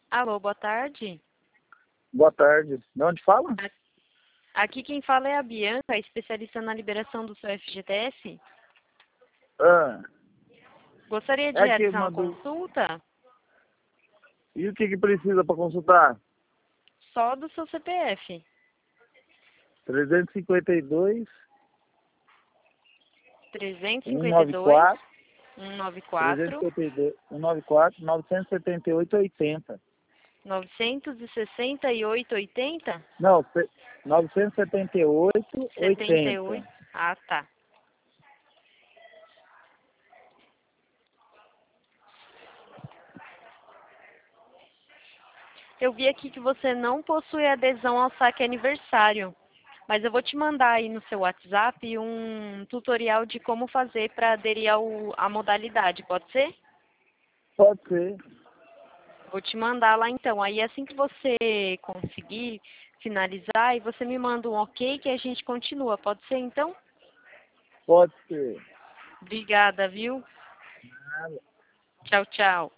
Alô, boa tarde. Boa tarde. De onde fala? Aqui quem fala é a Bianca, especialista na liberação do seu FGTS. Ah, Gostaria de é que realizar uma mandou. consulta E o que precisa para consultar? só do seu CPF. 352, 352 194, 194 352, 194, 978, 80. 968 80 Não, 978, 78. 80. Ah, tá. Eu vi aqui que você não possui adesão ao saque aniversário, mas eu vou te mandar aí no seu WhatsApp um tutorial de como fazer para aderir à modalidade, pode ser? Pode ser. Vou te mandar lá então. Aí assim que você conseguir finalizar, e você me manda um ok que a gente continua, pode ser então? Pode ser. Obrigada, viu? Nada. Tchau, tchau.